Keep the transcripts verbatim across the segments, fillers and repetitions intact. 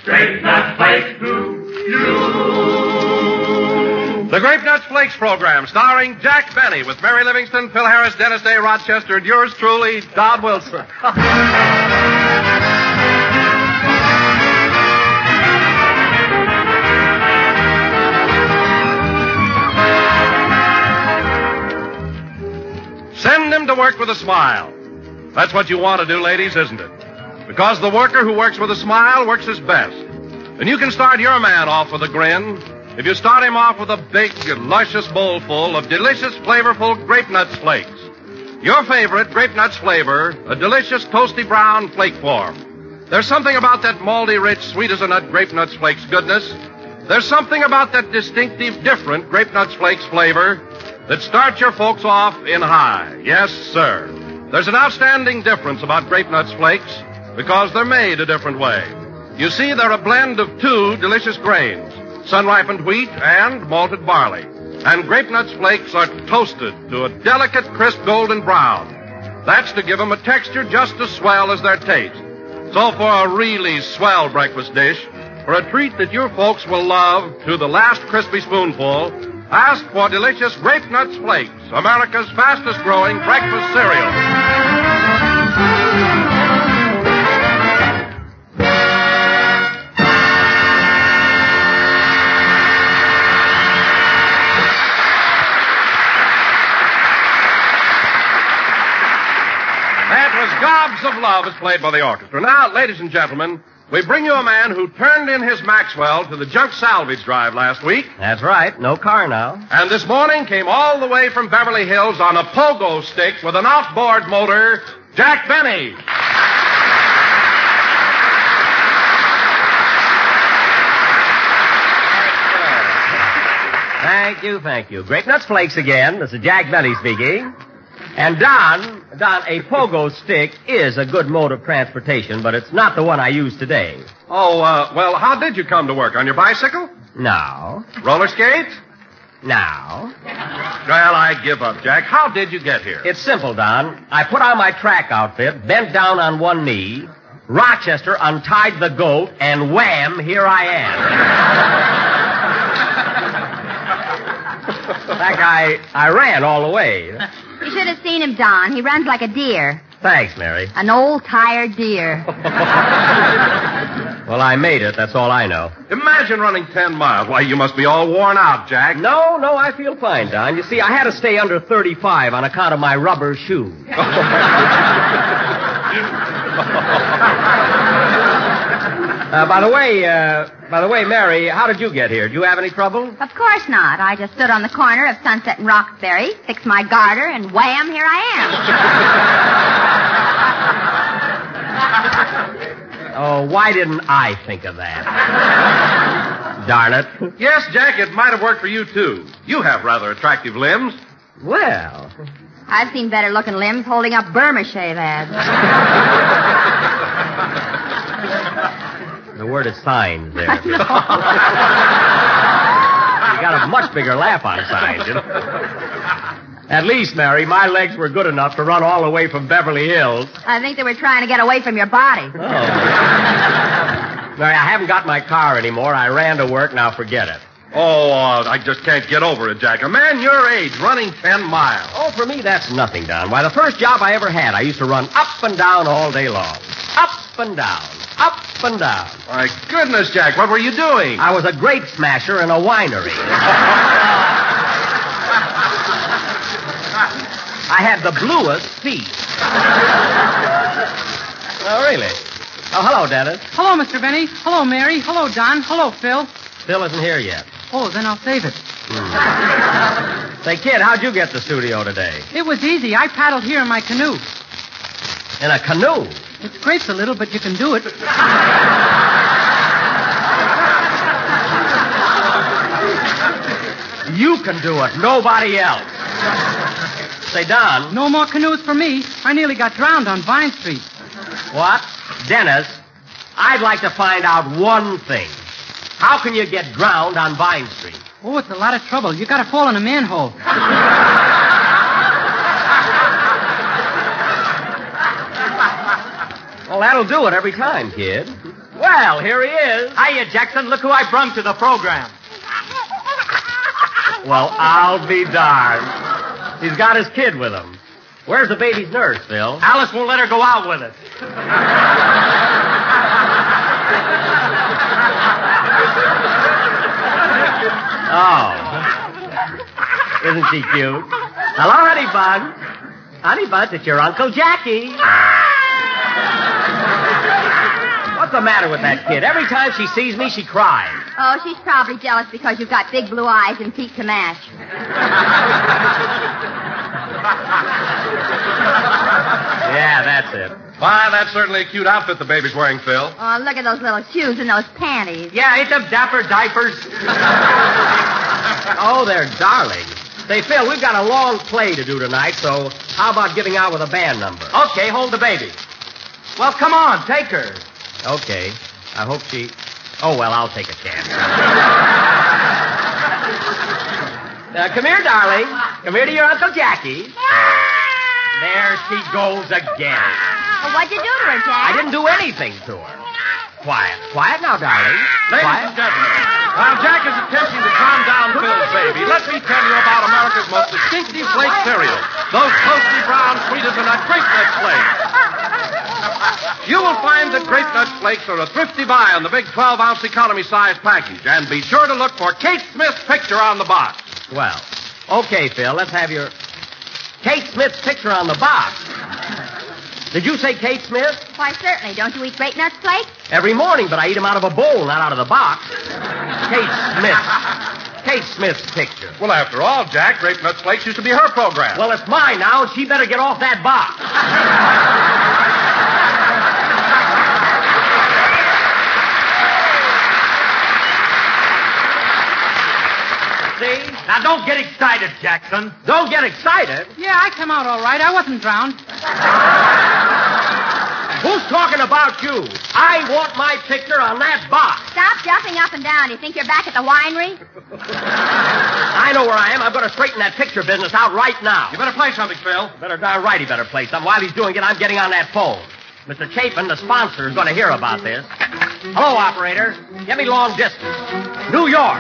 Grape Nuts Flakes do you. The Grape Nuts Flakes program, starring Jack Benny with Mary Livingston, Phil Harris, Dennis Day, Rochester, and yours truly, Don Wilson. Send him to work with a smile. That's what you want to do, ladies, isn't it? Because the worker who works with a smile works his best. And you can start your man off with a grin if you start him off with a big, luscious bowl full of delicious, flavorful Grape Nuts Flakes. Your favorite Grape Nuts flavor, a delicious, toasty brown flake form. There's something about that malty, rich, sweet-as-a-nut Grape Nuts Flakes goodness. There's something about that distinctive, different Grape Nuts Flakes flavor that starts your folks off in high. Yes, sir. There's an outstanding difference about Grape Nuts Flakes because they're made a different way. You see, they're a blend of two delicious grains, sun-ripened wheat and malted barley. And Grape Nuts Flakes are toasted to a delicate, crisp golden brown. That's to give them a texture just as swell as their taste. So for a really swell breakfast dish, for a treat that your folks will love to the last crispy spoonful, ask for delicious Grape Nuts Flakes, America's fastest-growing breakfast cereal. That was Gobs of Love as played by the orchestra. Now, ladies and gentlemen, we bring you a man who turned in his Maxwell to the junk salvage drive last week. That's right. No car now. And this morning came all the way from Beverly Hills on a pogo stick with an outboard motor, Jack Benny. Thank you, thank you. Grape Nuts Flakes again. This is Jack Benny speaking. And Don, Don, a pogo stick is a good mode of transportation, but it's not the one I use today. Oh, uh, well, how did you come to work? On your bicycle? No. Roller skates? No. Well, I give up, Jack. How did you get here? It's simple, Don. I put on my track outfit, bent down on one knee, Rochester untied the goat, and wham, here I am. In fact, I, I ran all the way. You should have seen him, Don. He runs like a deer. Thanks, Mary. An old, tired deer. Well, I made it. That's all I know. Imagine running ten miles. Why, you must be all worn out, Jack. No, no, I feel fine, Don. You see, I had to stay under thirty-five on account of my rubber shoes. uh, by the way, uh, by the way, Mary, how did you get here? Do you have any trouble? Of course not. I just stood on the corner of Sunset and Roxbury, fixed my garter, and wham, here I am. Oh, why didn't I think of that? Darn it. Yes, Jack, it might have worked for you, too. You have rather attractive limbs. Well. I've seen better-looking limbs holding up Burma shave ads. The word is signs there. You got a much bigger laugh on signs, you know. At least, Mary, my legs were good enough to run all the way from Beverly Hills. I think they were trying to get away from your body. Oh. Mary, I haven't got my car anymore. I ran to work. Now forget it. Oh, uh, I just can't get over it, Jack. A man your age running ten miles. Oh, for me, that's nothing, Don. Why, the first job I ever had, I used to run up and down all day long. Up and down. Up and down. My goodness, Jack, what were you doing? I was a grape smasher in a winery. I had the bluest feet. Oh, really? Oh, hello, Dennis. Hello, Mister Benny. Hello, Mary. Hello, Don. Hello, Phil. Phil isn't here yet. Oh, then I'll save it. Hmm. Say, kid, how'd you get to the studio today? It was easy. I paddled here in my canoe. In a canoe? It scrapes a little, but you can do it. You can do it. Nobody else. Say, Don. No more canoes for me. I nearly got drowned on Vine Street. What? Dennis, I'd like to find out one thing. How can you get drowned on Vine Street? Oh, it's a lot of trouble. You gotta fall in a manhole. Well, that'll do it every time, kid. Well, here he is. Hiya, Jackson. Look who I brung to the program. Well, I'll be darned. He's got his kid with him. Where's the baby's nurse, Phil? Alice won't let her go out with it. Oh. Isn't she cute? Hello, Honeybug. Honeybug, it's your Uncle Jackie. What's the matter with that kid? Every time she sees me, she cries. Oh, she's probably jealous because you've got big blue eyes and feet to match. Yeah, that's it. Why, that's certainly a cute outfit the baby's wearing, Phil. Oh, look at those little shoes and those panties. Yeah, ain't them dapper diapers? Oh, they're darling. Say, Phil, we've got a long play to do tonight, so how about giving out with a band number? Okay, hold the baby. Well, come on, take her. Okay. I hope she... Oh, well, I'll take a chance. Now, come here, darling. Come here to your Uncle Jackie. There she goes again. Well, what'd you do to her, Jack? I didn't do anything to her. Quiet. Quiet now, darling. Ladies Quiet. and gentlemen, while Jack is attempting to calm down Phil's baby, let me tell you about America's most distinctive flake cereal. Those toasty brown sweeters and that Grape Nuts Flakes. You will find that Grape Nuts Flakes are a thrifty buy on the big twelve-ounce economy-size package. And be sure to look for Kate Smith's picture on the box. Well, okay, Phil, let's have your... Kate Smith's picture on the box. Did you say Kate Smith? Why, certainly. Don't you eat Grape Nuts Flakes? Every morning, but I eat them out of a bowl, not out of the box. Kate Smith. Kate Smith's picture. Well, after all, Jack, Grape Nuts Flakes used to be her program. Well, it's mine now, and she better get off that box. See? Now, don't get excited, Jackson. Don't get excited. Yeah, I come out all right. I wasn't drowned. Who's talking about you? I want my picture on that box. Stop jumping up and down. Do you think you're back at the winery? I know where I am. I'm going to straighten that picture business out right now. You better play something, Phil. Better darn right he better play something. While he's doing it, I'm getting on that phone. Mister Chapin, the sponsor, is going to hear about this. Hello, operator. Get me long distance. New York.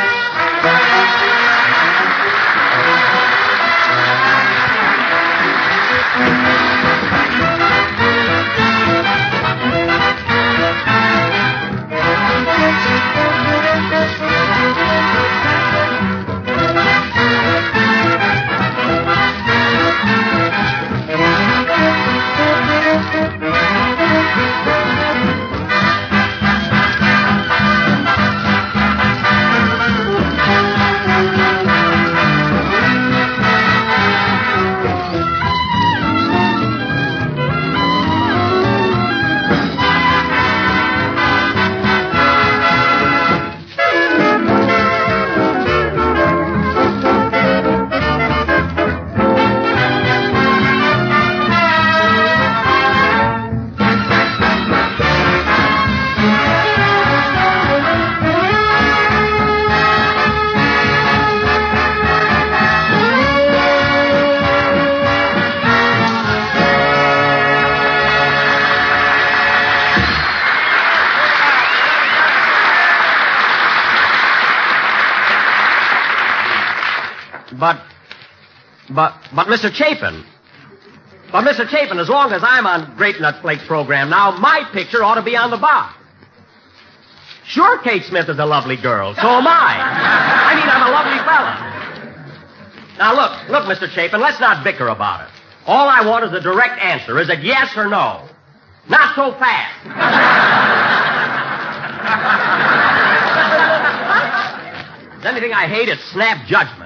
But, but, but, Mister Chapin. But, Mister Chapin, as long as I'm on Grape Nuts Flakes program now, my picture ought to be on the box. Sure, Kate Smith is a lovely girl. So am I. I mean, I'm a lovely fella. Now, look, look, Mister Chapin, let's not bicker about it. All I want is a direct answer. Is it yes or no? Not so fast. If there's anything I hate, it's snap judgment.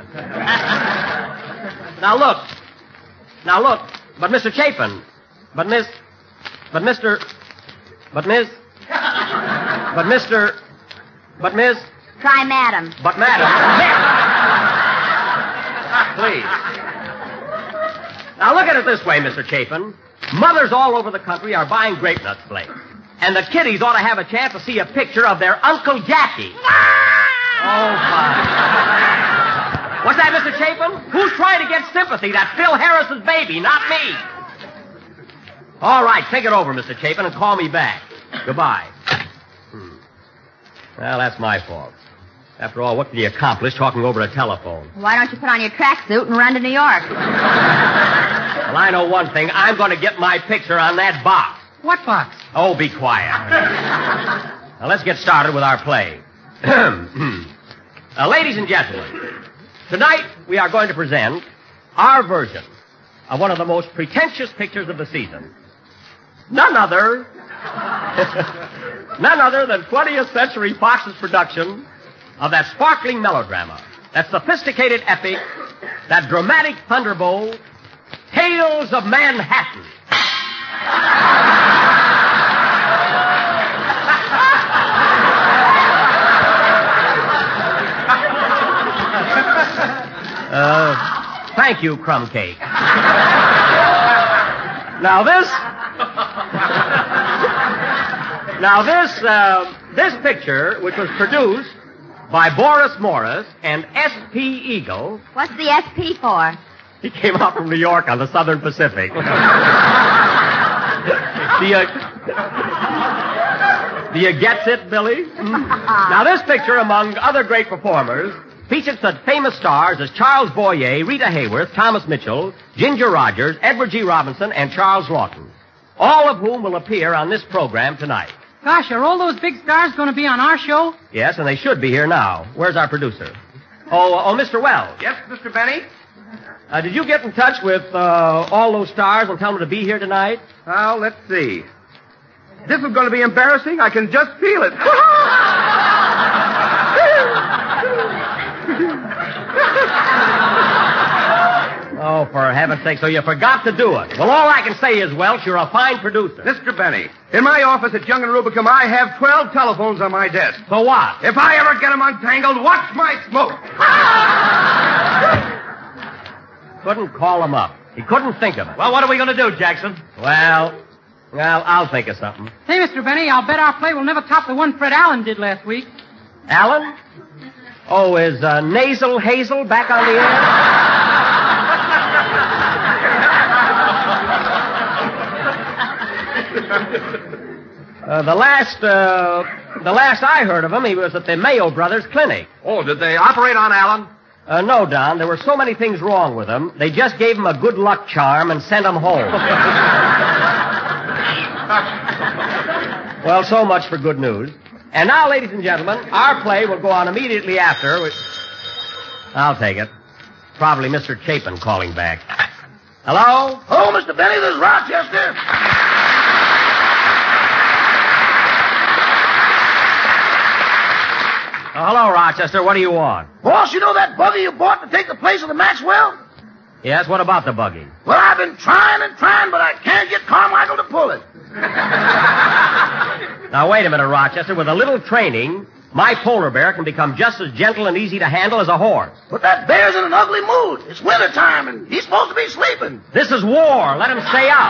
Now, look. Now, look. But, Mister Chapin. But, Miss... But, Mister... But, Miss... But, Mister... But, Miss... Try Madam. But, Madam... Please. Now, look at it this way, Mister Chapin. Mothers all over the country are buying Grape Nuts Flakes. And the kiddies ought to have a chance to see a picture of their Uncle Jackie. Oh, fine. What's that, Mister Chapin? Who's trying to get sympathy? That's Phil Harris's baby, not me. All right, take it over, Mister Chapin, and call me back. Goodbye. Well, that's my fault. After all, what can you accomplish talking over a telephone? Why don't you put on your tracksuit and run to New York? Well, I know one thing. I'm going to get my picture on that box. What box? Oh, be quiet. Now, let's get started with our play. uh, ladies and gentlemen, tonight we are going to present our version of one of the most pretentious pictures of the season. None other... none other than twentieth Century Fox's production of that sparkling melodrama, that sophisticated epic, that dramatic thunderbolt, Tales of Manhattan. uh, thank you, Crumb Cake. Now this... now this, uh, this picture, which was produced by Boris Morris and S P Eagle. What's the S P for? He came out from New York on the Southern Pacific. Do you, do you get it, Billy? Now, this picture, among other great performers, featured such famous stars as Charles Boyer, Rita Hayworth, Thomas Mitchell, Ginger Rogers, Edward G. Robinson, and Charles Lawton, all of whom will appear on this program tonight. Gosh, are all those big stars going to be on our show? Yes, and they should be here now. Where's our producer? Oh, oh, Mister Wells. Yes, Mister Benny? Uh, did you get in touch with uh, all those stars and tell them to be here tonight? Well, let's see. This is going to be embarrassing. I can just feel it. Oh, for heaven's sake, so you forgot to do it. Well, all I can say is, Welch, you're a fine producer. Mister Benny, in my office at Young and Rubicam, I have twelve telephones on my desk. So what? If I ever get them untangled, watch my smoke. Couldn't call him up. He couldn't think of it. Well, what are we going to do, Jackson? Well, well, I'll think of something. Say, Mister Benny, I'll bet our play will never top the one Fred Allen did last week. Alan? Oh, is uh, Nasal Hazel back on the air? uh, the last, uh, the last I heard of him, he was at the Mayo Brothers Clinic. Oh, did they operate on Alan? Uh, no, Don. There were so many things wrong with him, they just gave him a good luck charm and sent him home. Well, so much for good news. And now, ladies and gentlemen, our play will go on immediately after. We... I'll take it. Probably Mister Chapin calling back. Hello? Oh, Mister Benny, this is Rochester. Oh, hello, Rochester. What do you want? Boss, you know that buggy you bought to take the place of the Maxwell? Yes, what about the buggy? Well, I've been trying and trying, but I can't get Carmichael to pull it. Now, wait a minute, Rochester. With a little training, my polar bear can become just as gentle and easy to handle as a horse. But that bear's in an ugly mood. It's winter time, and he's supposed to be sleeping. This is war. Let him stay out.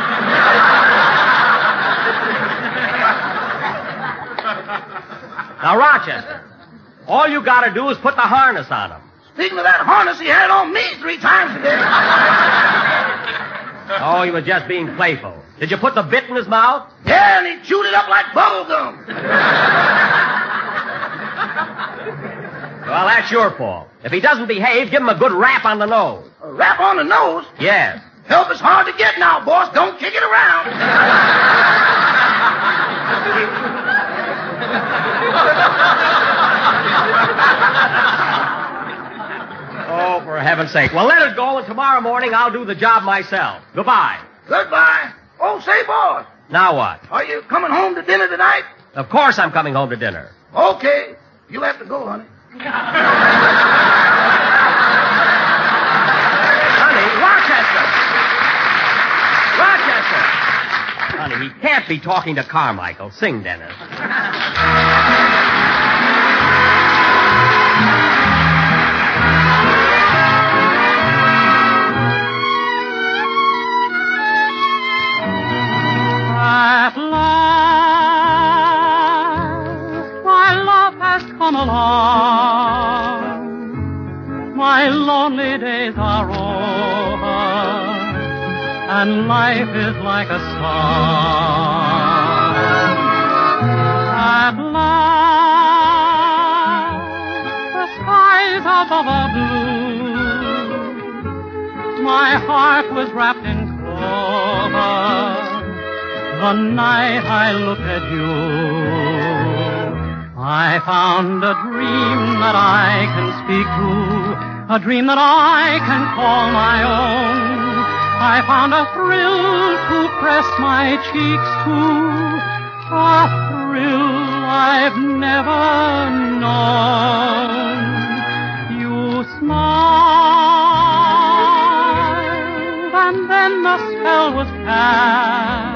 Now, Rochester, all you got to do is put the harness on him. Speaking of that harness, he had it on me three times today. Oh, he was just being playful. Did you put the bit in his mouth? Yeah, and he chewed it up like bubble gum. Well, that's your fault. If he doesn't behave, give him a good rap on the nose. A rap on the nose? Yes. Help is hard to get now, boss. Don't kick it around. Oh, for heaven's sake. Well, let it go, and tomorrow morning I'll do the job myself. Goodbye. Goodbye. Oh, say, boss. Now what? Are you coming home to dinner tonight? Of course I'm coming home to dinner. Okay. You'll have to go, honey. Honey, Rochester! Rochester! Honey, he can't be talking to Carmichael. Sing, Dennis. At last, my love has come along. My lonely days are over, and life is like a song. At last, above a blue. My heart was wrapped in clover the night I looked at you. I found a dream that I can speak to, a dream that I can call my own. I found a thrill to press my cheeks to, a thrill I've never known. You smiled, and then the spell was cast.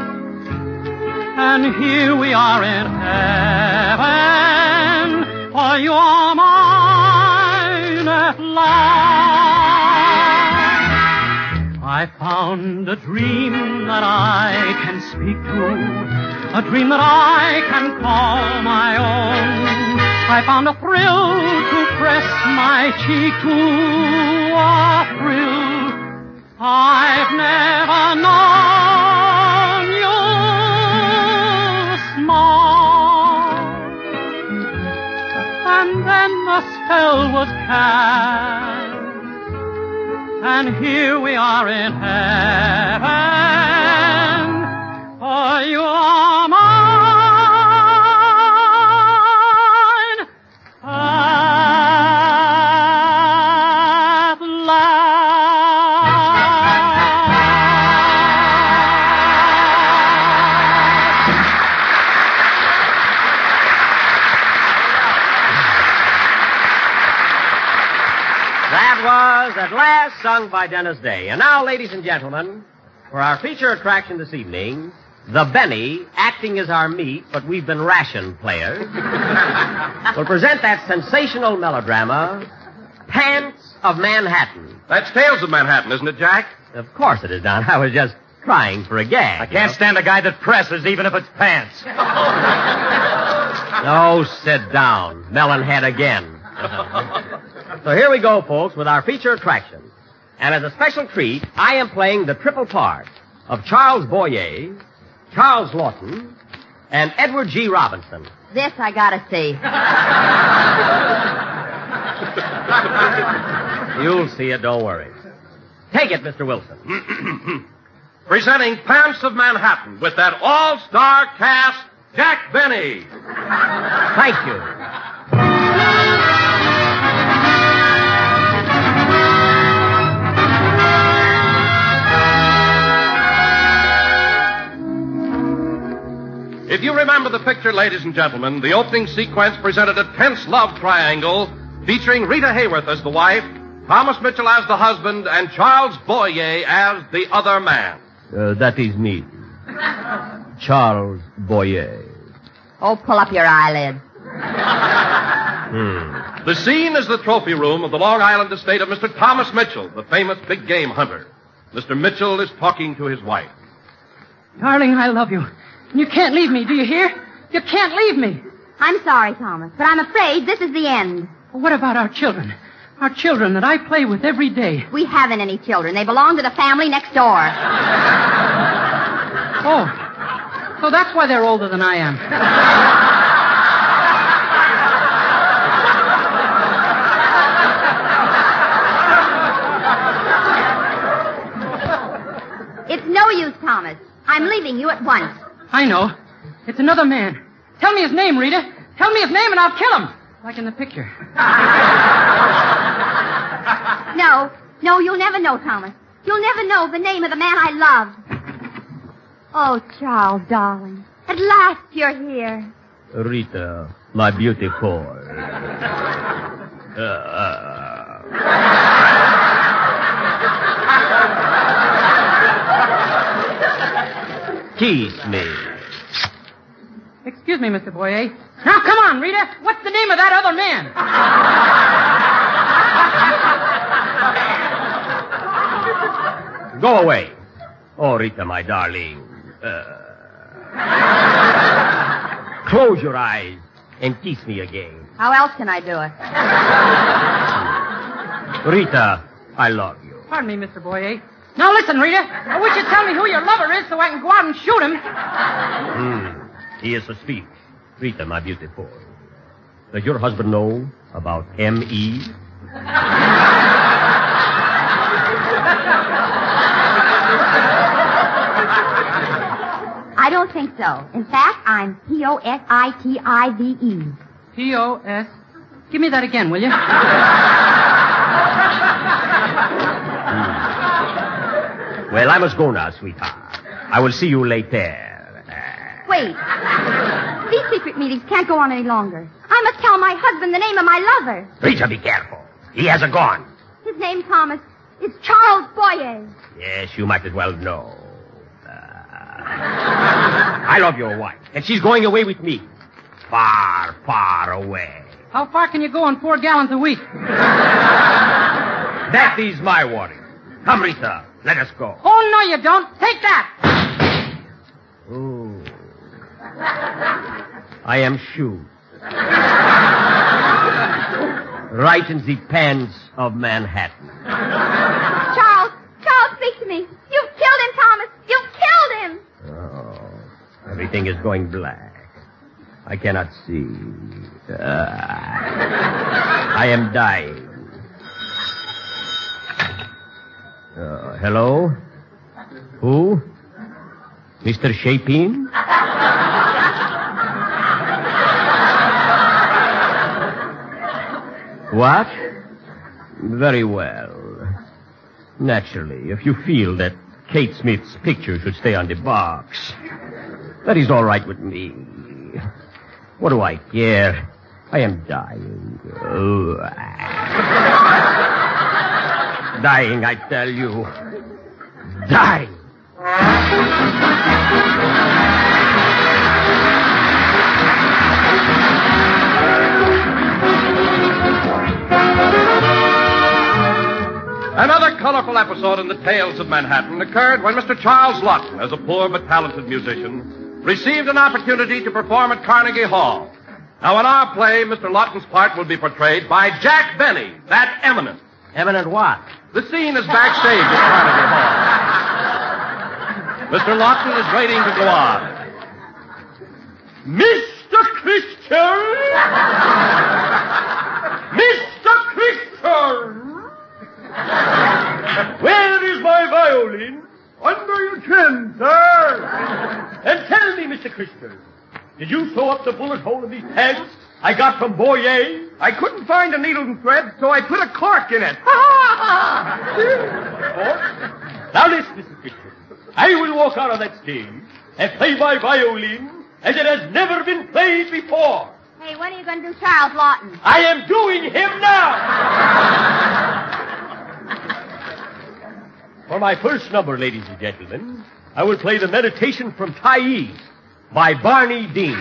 And here we are in heaven, for you are mine at last. I found a dream that I can speak to, a dream that I can call my own. I found a thrill to press my cheek to, a thrill I've never known. You and then the spell was cast, and here we are in heaven, for you are mine at Was At Last, sung by Dennis Day. And now, ladies and gentlemen, for our feature attraction this evening, the Benny, acting as our meat, but we've been ration players, will present that sensational melodrama, Pants of Manhattan. That's Tales of Manhattan, isn't it, Jack? Of course it is, Don. I was just trying for a gag. I can't stand a guy that presses, even if it's pants. No, sit down. Melonhead again. So here we go, folks, with our feature attraction. And as a special treat, I am playing the triple part of Charles Boyer, Charles Lawton, and Edward G. Robinson. This I gotta see. You'll see it, don't worry. Take it, Mister Wilson. Presenting Pants of Manhattan with that all-star cast, Jack Benny. Thank you. If you remember the picture, ladies and gentlemen, the opening sequence presented a tense love triangle featuring Rita Hayworth as the wife, Thomas Mitchell as the husband, and Charles Boyer as the other man. Uh, that is me. Charles Boyer. Oh, pull up your eyelids. Hmm. The scene is the trophy room of the Long Island estate of Mister Thomas Mitchell, the famous big game hunter. Mister Mitchell is talking to his wife. Darling, I love you. You can't leave me, do you hear? You can't leave me. I'm sorry, Thomas, but I'm afraid this is the end. What about our children? Our children that I play with every day. We haven't any children. They belong to the family next door. Oh. So that's why they're older than I am. It's no use, Thomas. I'm leaving you at once. I know. It's another man. Tell me his name, Rita. Tell me his name and I'll kill him. Like in the picture. No. No, you'll never know, Thomas. You'll never know the name of the man I loved. Oh, Charles, darling. At last you're here. Rita, my beautiful. Uh, Kiss me. Excuse me, Mister Boyer. Now, come on, Rita. What's the name of that other man? Go away. Oh, Rita, my darling. Uh, close your eyes and kiss me again. How else can I do it? Rita, I love you. Pardon me, Mister Boyer. Now, listen, Rita. I wish you'd tell me who your lover is so I can go out and shoot him. Hmm. He is a speak. Rita, my beautiful. Does your husband know about M E? I don't think so. In fact, I'm P O S I T I V E. P O S. Give me that again, will you? Well, I must go now, sweetheart. I will see you later. Wait. These secret meetings can't go on any longer. I must tell my husband the name of my lover. Rita, be careful. He has a gun. His name, Thomas, is Charles Boyer. Yes, you might as well know. Uh, I love your wife, and she's going away with me. Far, far away. How far can you go on four gallons a week? That is my warning. Come, Rita, let us go. Oh, no, you don't. Take that. Oh. I am shoot. Right in the pants of Manhattan. Charles, Charles, speak to me. You've killed him, Thomas. You've killed him. Oh, everything is going black. I cannot see. Uh, I am dying. Uh, hello? Who? Mister Chapin? What? Very well. Naturally, if you feel that Kate Smith's picture should stay on the box, that is all right with me. What do I care? I am dying. Oh. Dying, I tell you. Dying. Another colorful episode in the Tales of Manhattan occurred when Mister Charles Lawton, as a poor but talented musician, received an opportunity to perform at Carnegie Hall. Now, in our play, Mister Lawton's part will be portrayed by Jack Benny, that eminent. Eminent what? The scene is backstage at Carnegie Hall. Mister Lawton is waiting to go on. Mister Christian! Mister Christian! Where is my violin? Under your chin, sir. And tell me, Mister Christian, did you sew up the bullet hole in these pants I got from Boyer? I couldn't find a needle and thread, so I put a cork in it. Now listen, Mister Christian. I will walk out on that stage and play my violin as it has never been played before. Hey, when are you going to do Charles Lawton? I am doing him now. For my first number, ladies and gentlemen, I will play the Meditation from Thais by Barney Dean.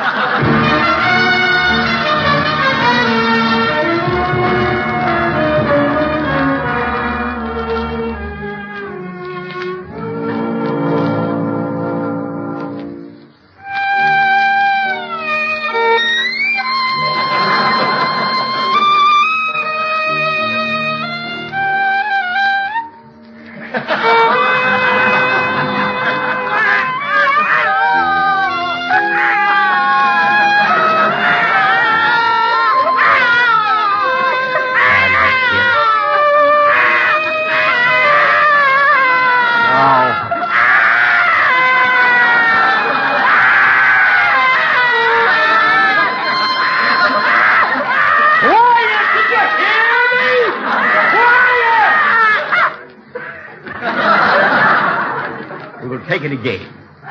Take it again.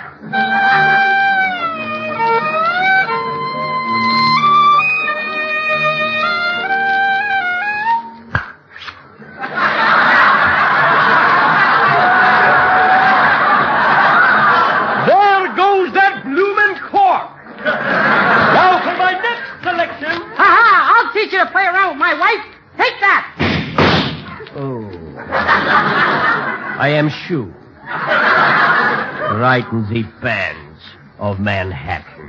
There goes that bloomin' cork. Now for my next selection. Ha ha! I'll teach you to play around with my wife. Take that. Oh. I am sure. Right in the pants of Manhattan.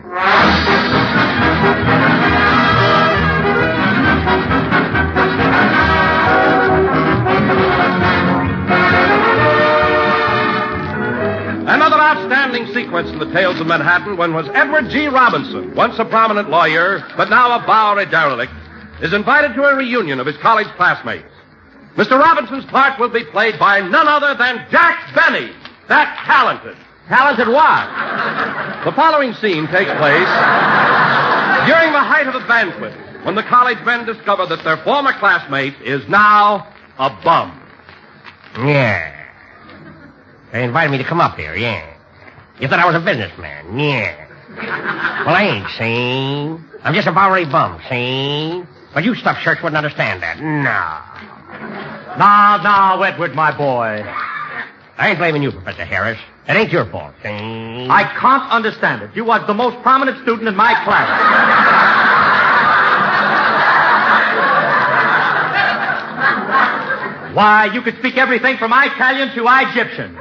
Another outstanding sequence in the Tales of Manhattan one was Edward G. Robinson, once a prominent lawyer, but now a Bowery derelict, is invited to a reunion of his college classmates. Mister Robinson's part will be played by none other than Jack Benny, that talented. Talented what? The following scene takes place during the height of the banquet, when the college men discover that their former classmate is now a bum. Yeah. They invited me to come up here, yeah. You thought I was a businessman, yeah. Well, I ain't, see? I'm just a Bowery bum, see? But you stuffed shirts wouldn't understand that. No. Now, now, Edward, my boy. I ain't blaming you, Professor Harris. It ain't your fault, see? I can't understand it. You was the most prominent student in my class. Why, you could speak everything from Italian to Egyptian.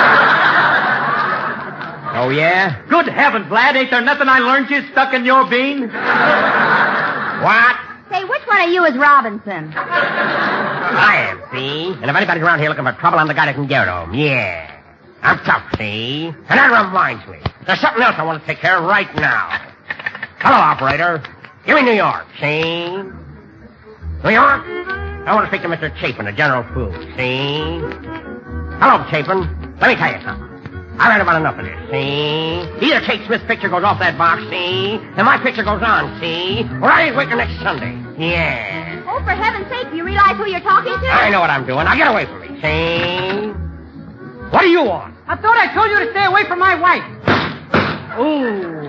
Oh, yeah? Good heavens, lad, ain't there nothing I learned you stuck in your bean? What? Say, which one of you is Robinson? I am, see? And if anybody's around here looking for trouble, I'm the guy that can get them. Yeah. I'm tough, see? And that reminds me. There's something else I want to take care of right now. Hello, operator. Give me New York, see? New York? I want to speak to Mister Chapin, the General Food, see? Hello, Chapin. Let me tell you something. I've had about enough of this, see? Either Kate Smith's picture goes off that box, see? And my picture goes on, see? Or I ain't working next Sunday. Yeah. Oh, for heaven's sake, do you realize who you're talking to? I know what I'm doing. Now get away from me, see? What do you want? I thought I told you to stay away from my wife. Ooh.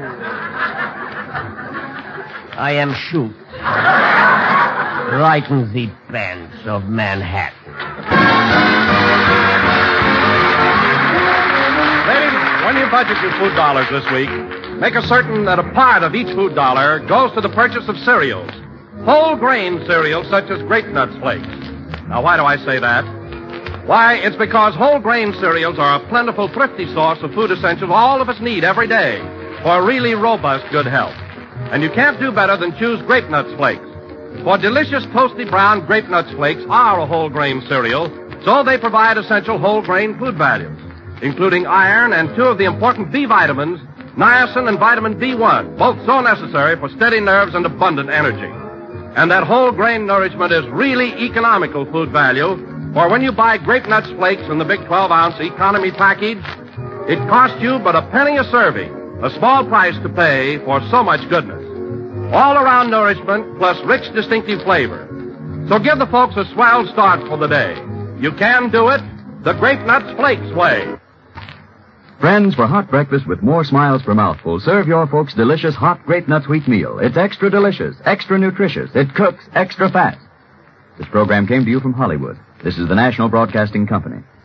I am shoot. Right in the pants of Manhattan. Ladies, when you budget your food dollars this week, make a certain that a part of each food dollar goes to the purchase of cereals. Whole grain cereals such as Grape Nuts Flakes. Now, why do I say that? Why, it's because whole grain cereals are a plentiful, thrifty source of food essentials all of us need every day for really robust good health. And you can't do better than choose Grape Nuts Flakes. For delicious, toasty brown Grape Nuts Flakes are a whole grain cereal, so they provide essential whole grain food values, including iron and two of the important B vitamins, niacin and vitamin B one, both so necessary for steady nerves and abundant energy. And that whole grain nourishment is really economical food value, for when you buy Grape Nuts Flakes in the big twelve-ounce economy package, it costs you but a penny a serving, a small price to pay for so much goodness. All-around nourishment plus rich, distinctive flavor. So give the folks a swell start for the day. You can do it the Grape Nuts Flakes way. Friends, for hot breakfast with more smiles per mouthful, serve your folks delicious hot Grape Nuts wheat meal. It's extra delicious, extra nutritious. It cooks extra fast. This program came to you from Hollywood. This is the National Broadcasting Company.